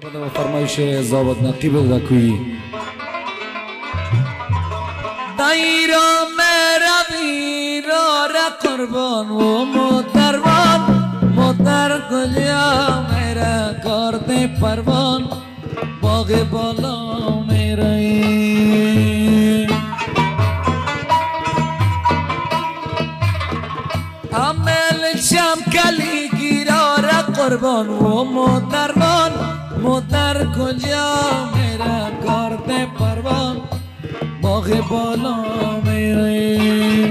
خدا با فرمایش ضابط نقیب دکویی دایرا مروی را قربان و مدر کجا میرا کرده پروان باغ بالا میرایی عمل شمکلی گیرا را قربان و مدر کجا میرا کرده پروان باغ بالا میرایی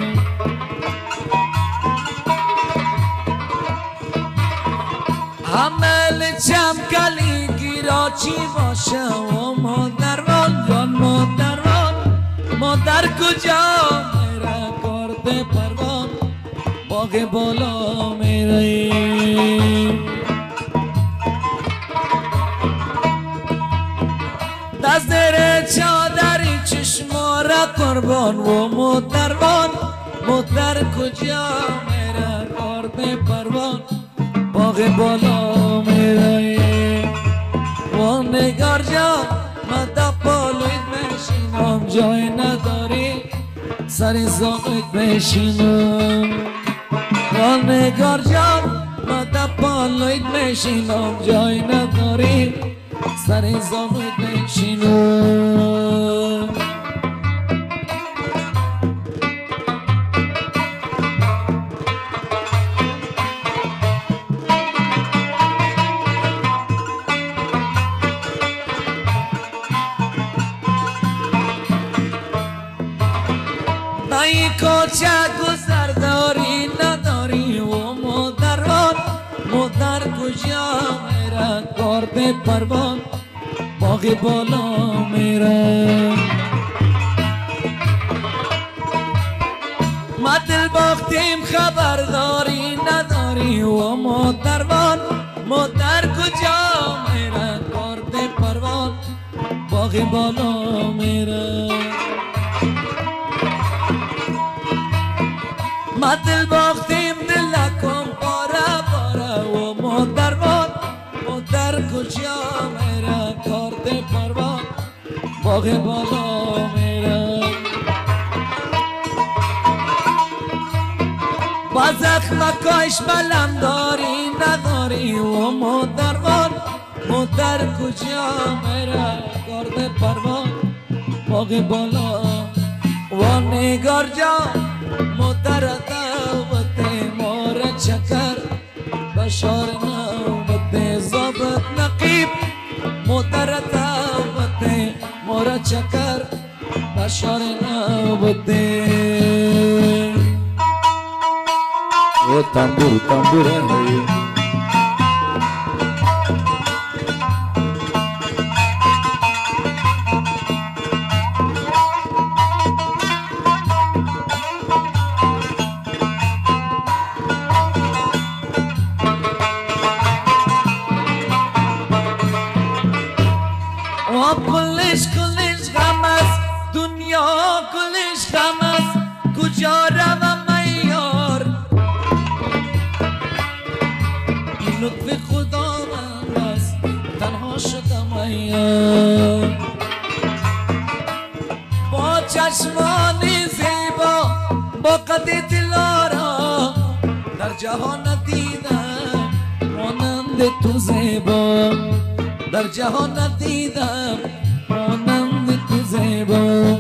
عمل چمکلی گیرا چی باشه و مادران جان مادر کجا میره کرده پروان باغ بالا میره دست در چادری چشما را قربان و مادر کجا میره کرده پروان باغ بالا میره و نگار جان من دپالویت میشینم جای نداری سر زانویت میشینم و نگار جان من دپالویت میشینم جای نداری سر زانویت میشینم ای کوچه گذرداری نداری و مادر کجا میره کرده پروان باغ بالا میره ما دل باختیم خبرداری نداری و مادر کجا میره کرده پروان باغ بالا میره ما دل باختیم دلکم باره و مادر کجا میره کرده پروان باغ بالا میره با زخمکاش بلم داری نداری و مادر کجا میره کرده پروان باغ بالا و نگار جان مادر دعوت مورا چکر بشار نوبت ضابط نقیب مادر دعوت مورا چکر بشار نوبت و تنبور ہے کلش غم است دنیا کلش غم است کجا روم ای یار این لطف خداوند است تنها شدم ای یار با چشمان زیبا با قد دلارا در جهان ندیدم مانند تو زیبا در جهان ندیدم مانند تو زیبا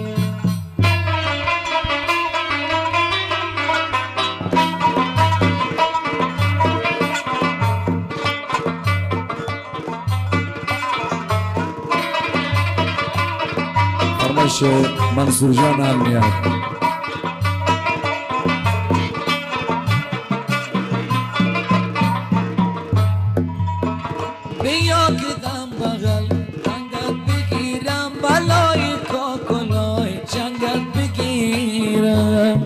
فرمایش منصور جان المیاد بیا کدام بغل جنگت بگیرم بلای کاکلای جنگت بگیرم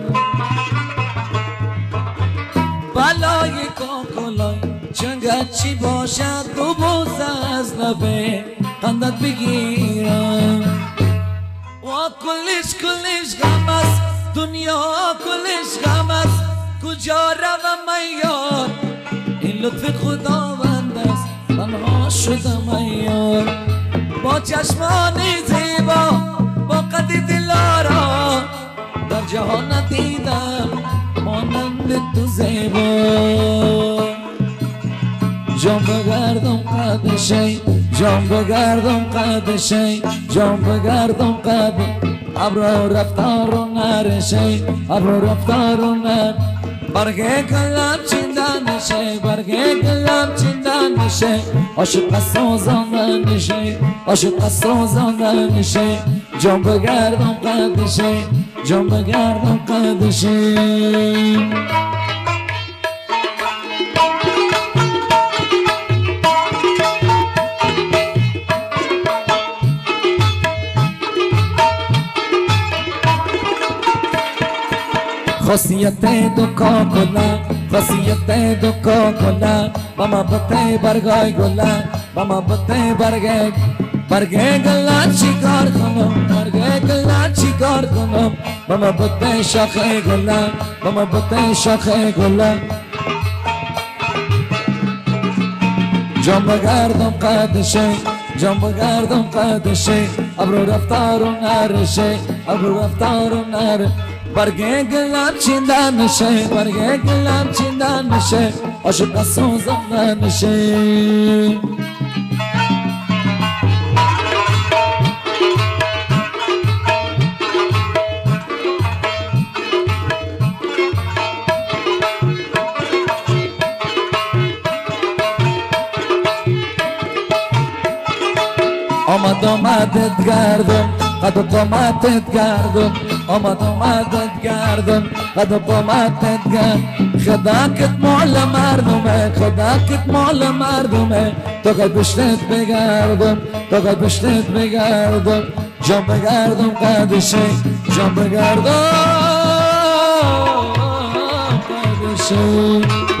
بلای کاکلای جنگت چی باشد دو بوسه از لبه خندت بگیرم و کلش غم است دنیا کلش غم است کجا روم ای یار این لطف خداوند است تنها شدم ای یار با چشمانی زیبا با قدی دلارا در جهان ندیدم مانند تو زیبا جان بگردم قدشی جان بگردم قدشی جان بگردم قد ابرو رفتار و نرشی ابرو رفتار و نر برگه کلم چیندن نشه برگه کلم چیندن نشه عاشق سوزاندن نشه عاشق سوزاندن نشه جان بگردم قدشی جان بگردم قدشی خاصیت دو کاکلا خاصیت دو کاکلا ماما بته برگای گلا ماما بته برگه گلا چیکار کنم برگه گلا چیکار کنم ماما بته شاخه گلا ماما بته شاخه گلا جان بگردم قدشه جان بگردم قدشه ابرو رفتار و نرشه ابرو رفتار و نره برگه گلم چیندن نشه برگه گلم چیندن نشه عاشق سوزاندن نشه آمدت گردم قد قامتت گردم آمدت گردم قد قامتت گردم خداکت مال مردمه خداکت مال مردمه تو قد بشتت بگردم تو قد بشتت بگردم جان بگردم قدشه جان بگردم قدشه